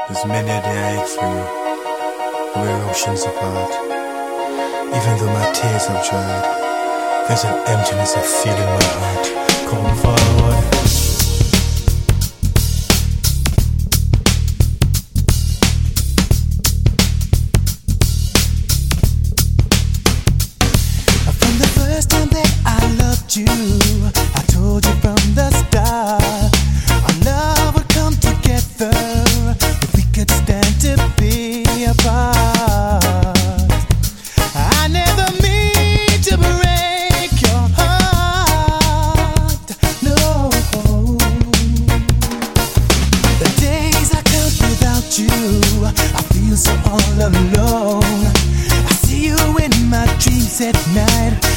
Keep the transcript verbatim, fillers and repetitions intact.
There's many a day I ache for you, but we're oceans apart. Even though my tears have dried, there's an emptiness I feel in my heart. Come forward. From the first time that I loved you, I told you from the start, our love would come together if we could stand to be apart. I never mean to break your heart, no. The days I count without you, I feel so all alone. I see you in my dreams at night.